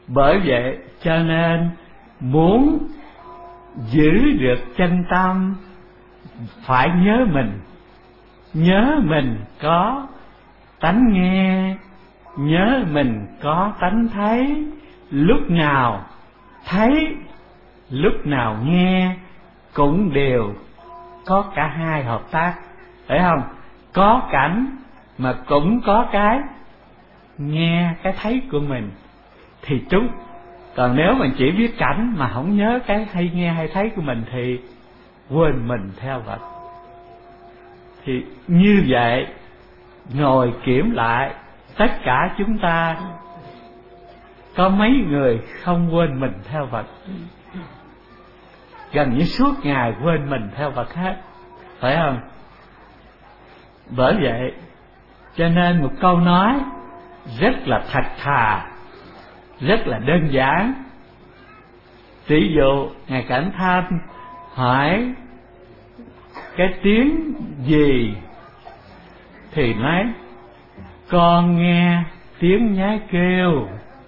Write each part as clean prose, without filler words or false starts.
Bởi vậy cho nên muốn giữ được chân tâm phải nhớ mình có tánh nghe, nhớ mình có tánh thấy. Lúc nào thấy, lúc nào nghe cũng đều có cả hai hợp tác, phải không? Có cảnh mà cũng có cái nghe, cái thấy của mình thì trúng. Còn nếu mình chỉ biết cảnh mà không nhớ cái hay nghe hay thấy của mình thì quên mình theo vật. Thì như vậy ngồi kiểm lại, tất cả chúng ta có mấy người không quên mình theo vật? Gần như suốt ngày quên mình theo vật hết, phải không? Bởi vậy cho nên một câu nói rất là thật thà, rất là đơn giản. Ví dụ Ngài Cảnh Thanh hỏi cái tiếng gì thì nói con nghe tiếng nhái kêu.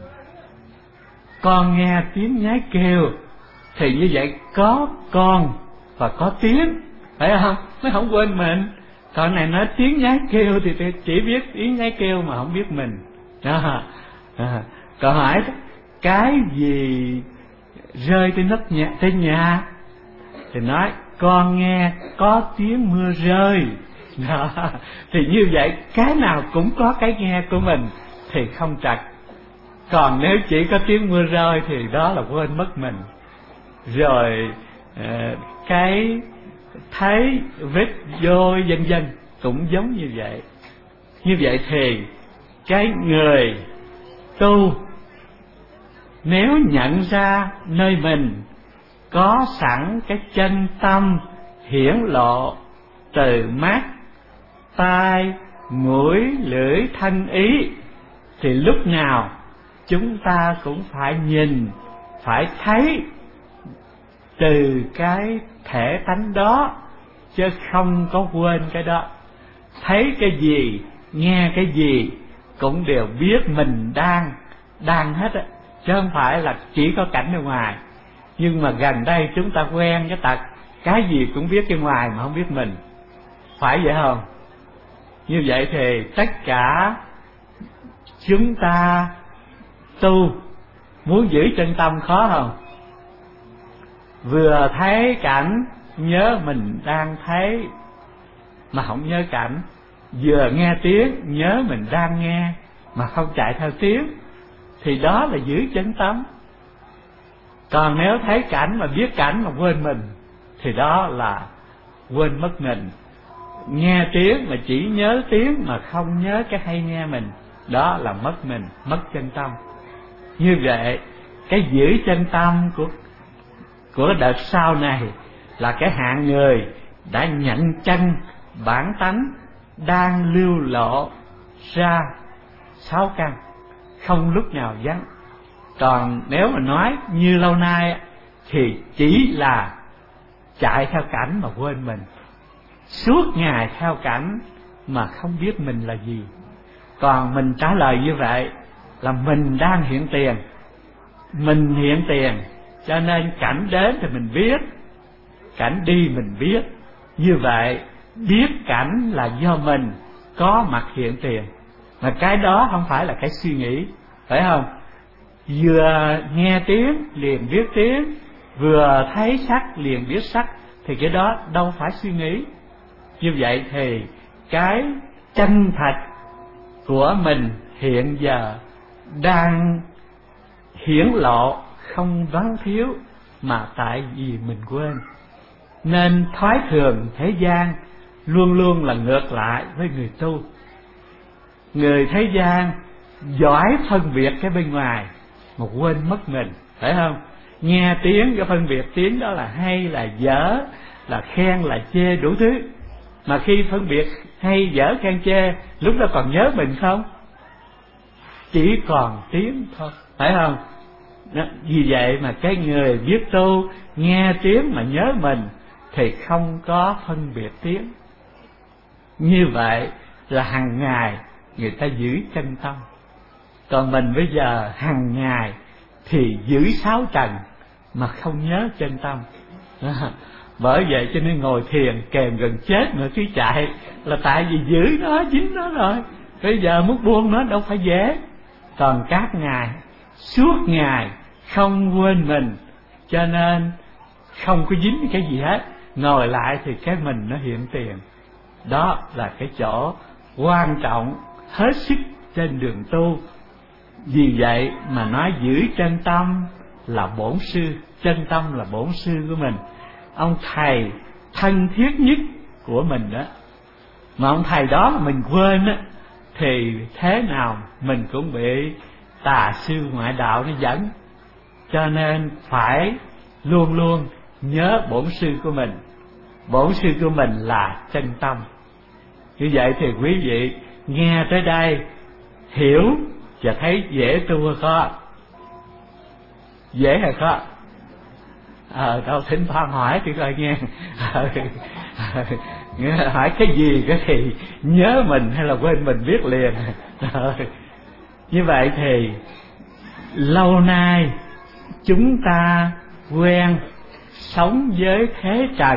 Con nghe tiếng nhái kêu thì như vậy có con và có tiếng, phải không? Nó không quên mình. Còn này nói tiếng nhái kêu thì chỉ biết tiếng nhái kêu mà không biết mình đó. Còn hỏi cái gì rơi trên nhà thì nói con nghe có tiếng mưa rơi đó. Thì như vậy cái nào cũng có cái nghe của mình thì không trật. Còn nếu chỉ có tiếng mưa rơi thì đó là quên mất mình. Rồi cái thấy vết vôi vân vân cũng giống như vậy. Như vậy thì cái người tu nếu nhận ra nơi mình có sẵn cái chân tâm hiển lộ từ mắt, tai, mũi, lưỡi, thân, ý, thì lúc nào chúng ta cũng phải nhìn, phải thấy từ cái thể tánh đó, chứ không có quên cái đó. Thấy cái gì, nghe cái gì cũng đều biết mình đang hết á, chứ không phải là chỉ có cảnh ở ngoài. Nhưng mà gần đây chúng ta quen cái tật cái gì cũng biết cái ngoài mà không biết mình, phải vậy không? Như vậy thì tất cả chúng ta tu muốn giữ chân tâm khó không? Vừa thấy cảnh nhớ mình đang thấy mà không nhớ cảnh, vừa nghe tiếng nhớ mình đang nghe mà không chạy theo tiếng, thì đó là giữ chân tâm. Còn nếu thấy cảnh mà biết cảnh mà quên mình thì đó là quên mất mình. Nghe tiếng mà chỉ nhớ tiếng mà không nhớ cái hay nghe mình, đó là mất mình, mất chân tâm. Như vậy cái giữ chân tâm của đợt sau này là cái hạng người đã nhận chân bản tánh đang lưu lộ ra 6 căn, không lúc nào vắng. Còn nếu mà nói như lâu nay thì chỉ là chạy theo cảnh mà quên mình, suốt ngày theo cảnh mà không biết mình là gì. Còn mình trả lời như vậy là mình đang hiện tiền, mình hiện tiền, cho nên cảnh đến thì mình biết, cảnh đi mình biết. Như vậy biết cảnh là do mình có mặt hiện tiền, mà cái đó không phải là cái suy nghĩ, phải không? Vừa nghe tiếng liền biết tiếng, vừa thấy sắc liền biết sắc, thì cái đó đâu phải suy nghĩ. Như vậy thì cái chân thật của mình hiện giờ đang hiển lộ, không vắng thiếu, mà tại vì mình quên. Nên thói thường thế gian luôn luôn là ngược lại với người tu. Người thế gian giỏi phân biệt cái bên ngoài mà quên mất mình, phải không? Nghe tiếng cái phân biệt tiếng đó là hay là dở, là khen là chê, đủ thứ. Mà khi phân biệt hay dở khen chê, lúc đó còn nhớ mình không? Chỉ còn tiếng thôi, phải không? Đó, vì vậy mà cái người biết tu nghe tiếng mà nhớ mình thì không có phân biệt tiếng. Như vậy là hàng ngày người ta giữ chân tâm. Còn mình bây giờ hàng ngày thì giữ sáu trần mà không nhớ chân tâm. Bởi vậy cho nên ngồi thiền kèm gần chết nữa cứ chạy, là tại vì giữ nó, dính nó rồi. Bây giờ muốn buông nó đâu phải dễ. Còn các ngài suốt ngày không quên mình, cho nên không có dính cái gì hết. Ngồi lại thì cái mình nó hiện tiền. Đó là cái chỗ quan trọng hết sức trên đường tu. Vì vậy mà nói giữ chân tâm là bổn sư. Chân tâm là bổn sư của mình, ông thầy thân thiết nhất của mình đó. Mà ông thầy đó mà mình quên á, thì thế nào mình cũng bị tà sư ngoại đạo nó dẫn. Cho nên phải luôn luôn nhớ bổn sư của mình. Bổn sư của mình là chân tâm. Như vậy thì quý vị nghe tới đây hiểu và thấy dễ tu hay khó? Dễ hay khó? Đâu thỉnh thoảng hỏi thì coi nghe. Hỏi cái gì cái thì nhớ mình hay là quên mình biết liền. Như vậy thì lâu nay chúng ta quen sống với thế trần.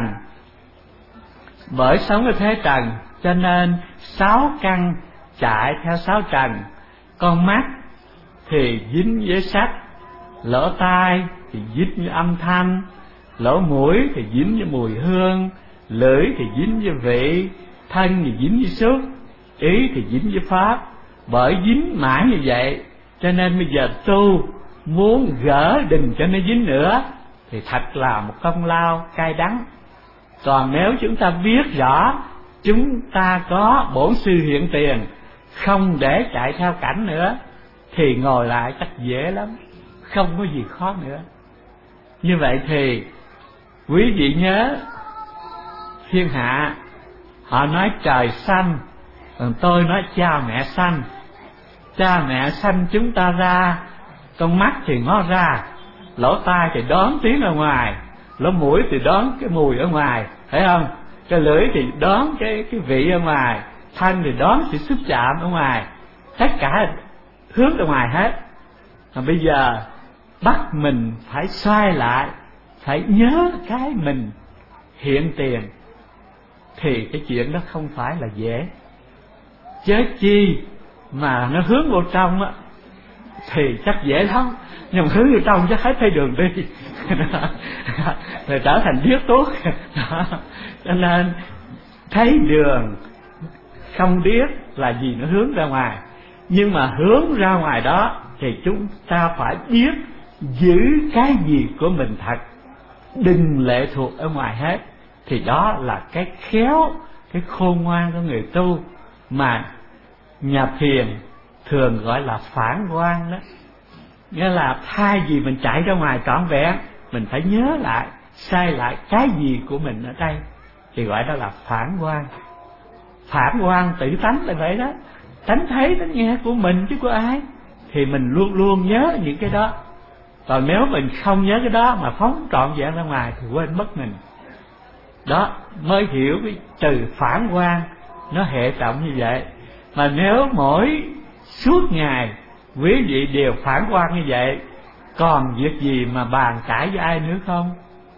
Bởi sống với thế trần cho nên sáu căn chạy theo sáu trần. Con mắt thì dính với sắc, lỗ tai thì dính với âm thanh, lỗ mũi thì dính với mùi hương, lưỡi thì dính với vị, thân thì dính với xúc, ý thì dính với pháp. Bởi dính mãi như vậy cho nên bây giờ tu muốn gỡ đừng cho nó dính nữa thì thật là một công lao cay đắng. Còn nếu chúng ta biết rõ chúng ta có bổn sư hiện tiền, không để chạy theo cảnh nữa, thì ngồi lại chắc dễ lắm, không có gì khó nữa. Như vậy thì quý vị nhớ, thiên hạ họ nói trời xanh, còn tôi nói cha mẹ xanh. Cha mẹ sanh chúng ta ra, con mắt thì ngó ra, lỗ tai thì đón tiếng ở ngoài, lỗ mũi thì đón cái mùi ở ngoài, phải không? Cái lưỡi thì đón cái vị ở ngoài, thân thì đón sự xúc chạm ở ngoài, tất cả hướng ra ngoài hết. Mà bây giờ bắt mình phải xoay lại, phải nhớ cái mình hiện tiền, thì cái chuyện đó không phải là dễ. Chớ chi mà nó hướng vô trong á thì chắc dễ lắm, nhưng mà hướng vô trong chắc hết thấy đường đi. Rồi trở thành điếc tuốt. Cho nên thấy đường không điếc là vì nó hướng ra ngoài. Nhưng mà hướng ra ngoài đó thì chúng ta phải biết giữ cái gì của mình thật, đừng lệ thuộc ở ngoài hết. Thì đó là cái khéo, cái khôn ngoan của người tu mà nhà thiền thường gọi là phản quan đó. Nghĩa là thay vì mình chạy ra ngoài trọn vẹn, mình phải nhớ lại, sai lại cái gì của mình ở đây, thì gọi đó là phản quan. Phản quan tự tánh là vậy đó, tánh thấy tánh nghe của mình chứ của ai, thì mình luôn luôn nhớ những cái đó. Còn nếu mình không nhớ cái đó mà phóng trọn vẹn ra ngoài thì quên mất mình. Đó mới hiểu cái từ phản quan nó hệ trọng như vậy. Mà nếu mỗi suốt ngày quý vị đều phản quan như vậy, còn việc gì mà bàn cãi với ai nữa không?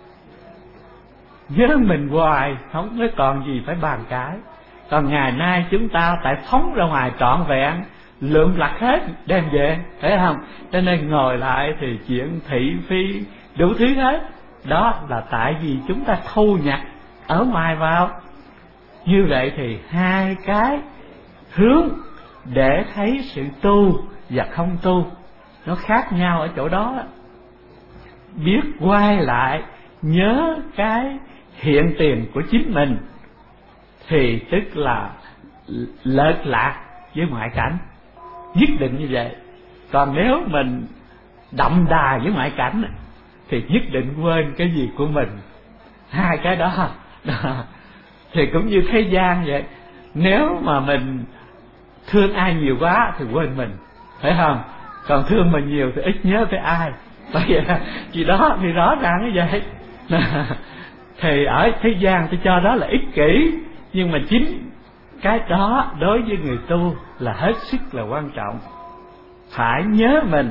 Nhớ mình hoài, không có còn gì phải bàn cãi. Còn ngày nay chúng ta tại phóng ra ngoài trọn vẹn, lượm lặt hết đem về, phải không? Cho nên ngồi lại thì chuyện thị phi đủ thứ hết. Đó là tại vì chúng ta thu nhặt ở ngoài vào. Như vậy thì hai cái hướng để thấy sự tu và không tu nó khác nhau ở chỗ đó. Biết quay lại nhớ cái hiện tiền của chính mình thì tức là lệch lạc với ngoại cảnh, nhất định như vậy. Còn nếu mình đậm đà với ngoại cảnh thì nhất định quên cái gì của mình. Hai cái đó thì cũng như thế gian vậy. Nếu mà mình thương ai nhiều quá thì quên mình, phải không? Còn thương mình nhiều thì ít nhớ tới ai. Bởi vậy gì đó thì rõ ràng như vậy. Thì ở thế gian tôi cho đó là ích kỷ, nhưng mà chính cái đó đối với người tu là hết sức là quan trọng. Phải nhớ mình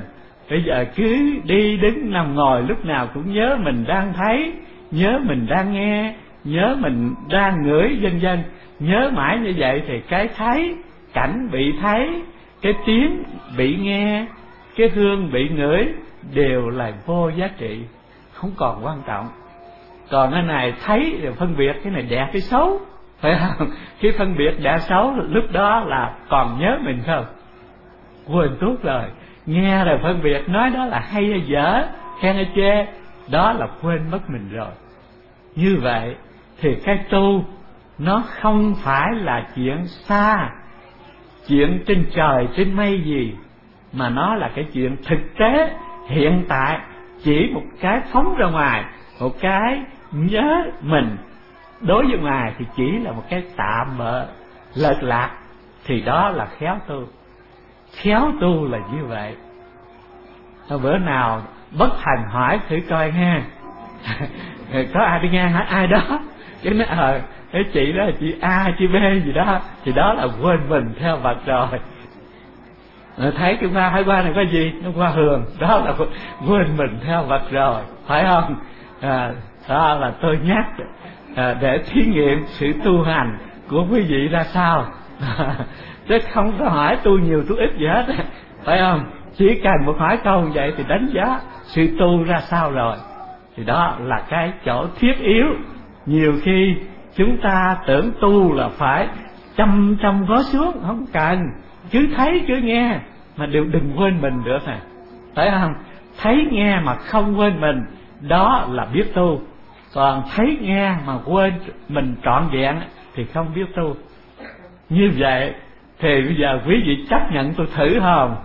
Bây giờ cứ đi đứng nằm ngồi lúc nào cũng nhớ mình đang thấy, nhớ mình đang nghe, nhớ mình đang ngửi, vân vân. Nhớ mãi như vậy thì cái thấy, cảnh bị thấy, cái tiếng bị nghe, cái hương bị ngửi đều là vô giá trị, không còn quan trọng. Còn cái này thấy rồi phân biệt cái này đẹp cái xấu, phải không? Khi phân biệt đẹp xấu lúc đó là còn nhớ mình không? Quên tuốt rồi. Nghe rồi phân biệt, nói đó là hay hay dở, khen hay chê, đó là quên mất mình rồi. Như vậy thì cái tu nó không phải là chuyện xa, chuyện trên trời trên mây gì, mà nó là cái chuyện thực tế hiện tại. Chỉ một cái phóng ra ngoài, một cái nhớ mình đối với ngoài thì chỉ là một cái tạm bợ lệch lạc, thì đó là khéo tu. Khéo tu là như vậy. Bữa nào bất thành hỏi thử coi nghe có ai đi ngang hỏi ai đó, cái nói cái chị đó là chị A chị B gì đó, thì đó là quên mình theo vật rồi. Thấy cái hoa hai hoa này có gì, nó hoa hường, đó là quên mình theo vật rồi, phải không? Đó là tôi nhắc để thí nghiệm sự tu hành của quý vị ra sao. Chứ không có hỏi tu nhiều tu ít gì hết, phải không? Chỉ cần một hỏi câu vậy thì đánh giá sự tu ra sao rồi. Thì đó là cái chỗ thiết yếu. Nhiều khi chúng ta tưởng tu là phải chăm gói xuống, không cần, cứ thấy cứ nghe mà đều đừng quên mình được nè, phải không? Thấy nghe mà không quên mình, đó là biết tu. Còn thấy nghe mà quên mình trọn vẹn thì không biết tu. Như vậy thì bây giờ quý vị chấp nhận tôi thử không?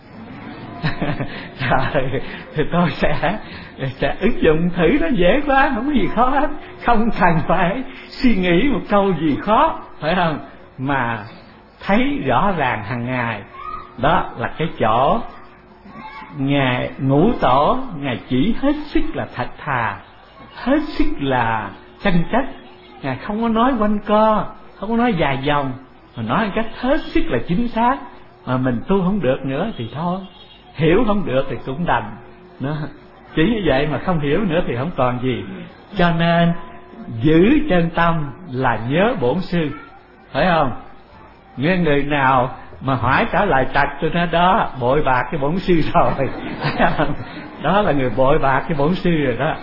Rồi thì tôi sẽ ứng dụng thử, nó dễ quá, không có gì khó hết, không cần phải suy nghĩ một câu gì khó, phải không? Mà thấy rõ ràng hàng ngày. Đó là cái chỗ Ngài Ngũ Tổ Ngài chỉ hết sức là thật thà, hết sức là chân chất. Ngài không có nói quanh co, không có nói dài dòng, mà nói một cách hết sức là chính xác. Mà mình tu không được nữa thì thôi, hiểu không được thì cũng đành. Chỉ như vậy mà không hiểu nữa thì không còn gì. Cho nên giữ chân tâm là nhớ bổn sư, phải không? Nghe người nào mà hỏi trả lời trật, tôi nói đó bội bạc cái bổn sư rồi. Đó là người bội bạc cái bổn sư rồi đó.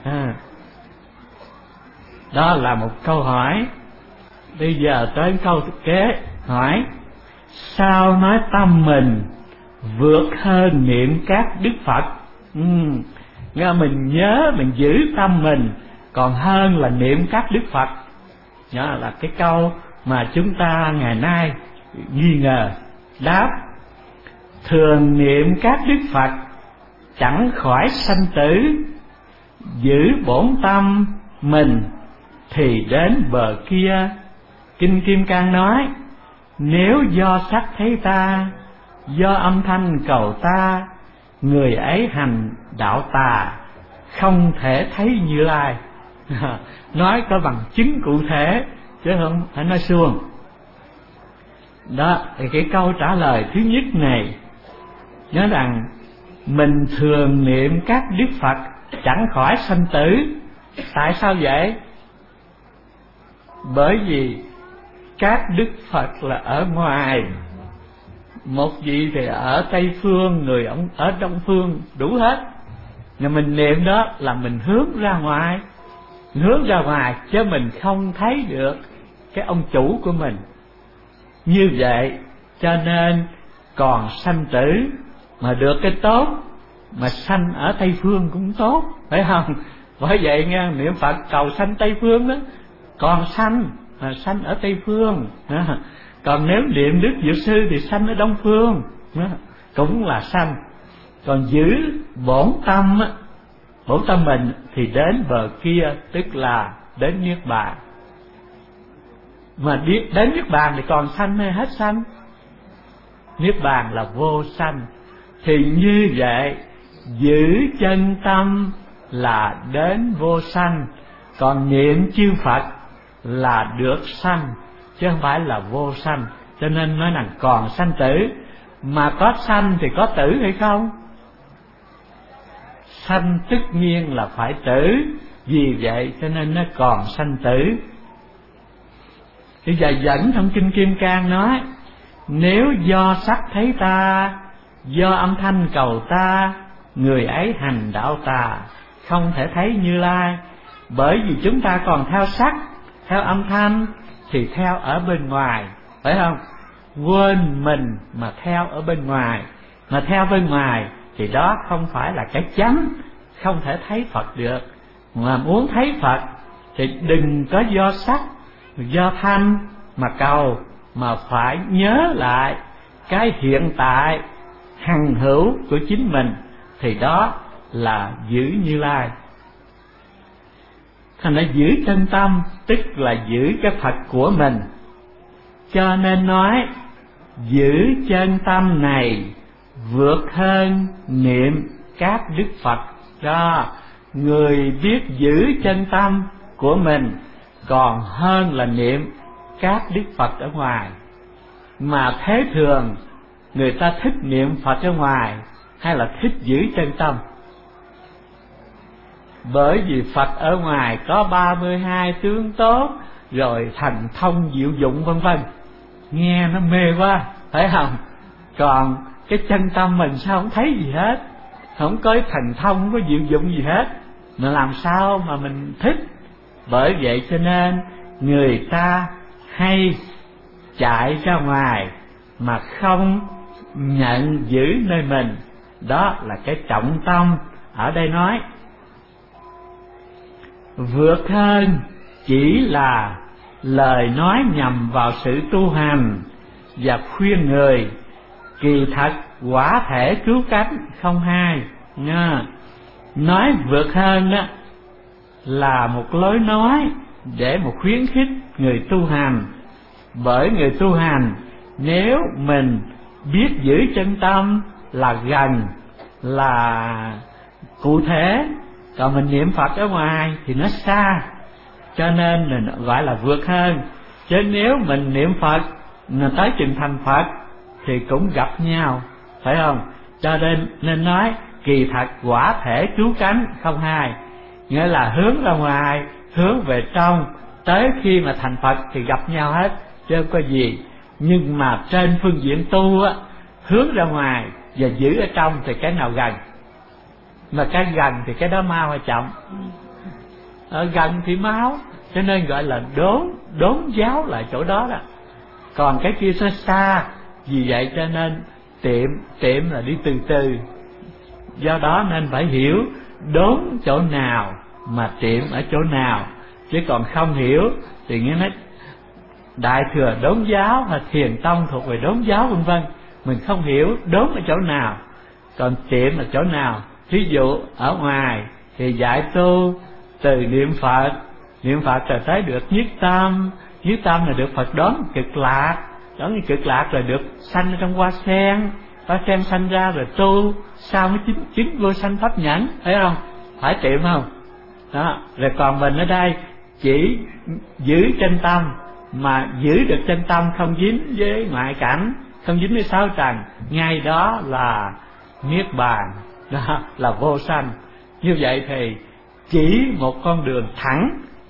Đó là một câu hỏi. Bây giờ tới câu kế hỏi: sao nói tâm mình vượt hơn niệm các đức Phật? Nghe mình nhớ, mình giữ tâm mình còn hơn là niệm các đức Phật. Đó là cái câu mà chúng ta ngày nay nghi ngờ. Đáp: thường niệm các đức Phật chẳng khỏi sanh tử, giữ bổn tâm mình thì đến bờ kia. Kinh Kim Cang nói: nếu do sắc thấy ta, do âm thanh cầu ta, người ấy hành đạo tà, không thể thấy Như Lai. Nói có bằng chứng cụ thể chứ không phải nói suông. Đó thì cái câu trả lời thứ nhất này, nhớ rằng mình thường niệm các đức Phật chẳng khỏi sanh tử. Tại sao vậy? Bởi vì các đức Phật là ở ngoài, một vị thì ở Tây Phương, người ông ở Đông Phương, đủ hết. Nhưng mình niệm đó là mình hướng ra ngoài, chứ mình không thấy được cái ông chủ của mình. Như vậy cho nên còn sanh tử, mà được cái tốt, mà sanh ở Tây Phương cũng tốt, phải không? Bởi vậy nghe, niệm Phật cầu sanh Tây Phương đó, còn sanh mà sanh ở Tây Phương. Còn nếu niệm Đức Diệu Sư thì sanh ở Đông Phương, cũng là sanh. Còn giữ bổn tâm mình thì đến bờ kia, tức là đến Niết Bàn. Mà đến Niết Bàn thì còn sanh hay hết sanh? Niết Bàn là vô sanh. Thì như vậy giữ chân tâm là đến vô sanh, còn niệm chư Phật là được sanh, chứ không phải là vô sanh. Cho nên nói rằng còn sanh tử. Mà có sanh thì có tử hay không? sanh tất nhiên là phải tử, vì vậy cho nên nó còn sanh tử. Bây giờ dẫn trong Kinh Kim Cang nói: nếu do sắc thấy ta, do âm thanh cầu ta, người ấy hành đạo tà, không thể thấy Như Lai. Bởi vì chúng ta còn theo sắc, theo âm thanh thì theo ở bên ngoài, phải không? Quên mình mà theo ở bên ngoài, mà theo bên ngoài thì đó không phải là cái chánh, không thể thấy Phật được. Mà muốn thấy Phật thì đừng có do sắc, do thanh mà cầu, mà phải nhớ lại cái hiện tại hằng hữu của chính mình, thì đó là giữ Như Lai. Thành ra giữ chân tâm tức là giữ cái Phật của mình. Cho nên nói giữ chân tâm này vượt hơn niệm các đức Phật. Đó, người biết giữ chân tâm của mình còn hơn là niệm các đức Phật ở ngoài. Mà thế thường người ta thích niệm Phật ở ngoài hay là thích giữ chân tâm? Bởi vì Phật ở ngoài có 32 tướng tốt, rồi thành thông diệu dụng vân vân, nghe nó mê quá, phải không? Còn cái chân tâm mình sao không thấy gì hết, không có thành thông, không có diệu dụng gì hết, mà làm sao mà mình thích? Bởi vậy cho nên người ta hay chạy ra ngoài mà không nhận giữ nơi mình. Đó là cái trọng tâm ở đây nói. Vượt hơn chỉ là lời nói nhằm vào sự tu hành và khuyên người, kỳ thật quả thể cứu cánh không hai nha. Nói vượt hơn đó là một lối nói để một khuyến khích người tu hành. Bởi người tu hành nếu mình biết giữ chân tâm là gần, là cụ thể, còn mình niệm Phật ở ngoài thì nó xa, cho nên mình gọi là vượt hơn. Chứ nếu mình niệm Phật mà tới chừng thành Phật thì cũng gặp nhau, phải không? Cho nên nói kỳ thật quả thể cứu cánh không hai, nghĩa là hướng ra ngoài, hướng về trong, tới khi mà thành Phật thì gặp nhau hết, chứ không có gì. Nhưng mà trên phương diện tu á, hướng ra ngoài và giữ ở trong thì cái nào gần? Mà cái gần thì cái đó mau hay chậm? Ở gần thì mau, cho nên gọi là đốn giáo lại chỗ đó đó. Còn cái kia nó xa, vì vậy cho nên tiệm là đi từ từ. Do đó nên phải hiểu đốn chỗ nào mà tiệm ở chỗ nào. Chứ còn không hiểu thì nghe nói Đại Thừa đốn giáo hay Thiền Tông thuộc về đốn giáo vân vân, mình không hiểu đốn ở chỗ nào, còn tiệm ở chỗ nào. Ví dụ ở ngoài thì dạy tu từ niệm Phật rồi tới được nhất tâm là được Phật đón cực lạc, đón như cực lạc rồi được sanh ở trong hoa sen sanh ra rồi tu sao mới chứng vô sanh pháp nhẫn, thấy không? Phải tiệm không? Đó. Rồi còn mình ở đây chỉ giữ chân tâm, mà giữ được chân tâm không dính với ngoại cảnh, không dính với sáu trần, ngay đó là niết bàn, đó là vô sanh. Như vậy thì chỉ một con đường thẳng.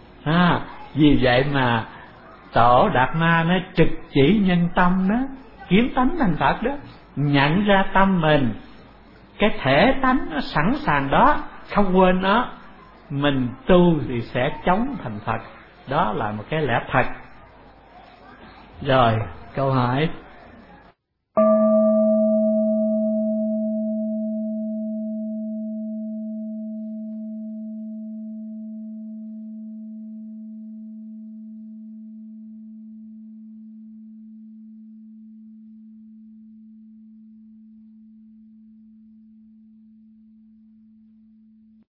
Vì vậy mà Tổ Đạt Ma nó trực chỉ nhân tâm đó, kiếm tánh thành Phật đó, nhận ra tâm mình, cái thể tánh nó sẵn sàng đó, không quên nó, mình tu thì sẽ chống thành Phật. Đó là một cái lẽ thật. Rồi câu hỏi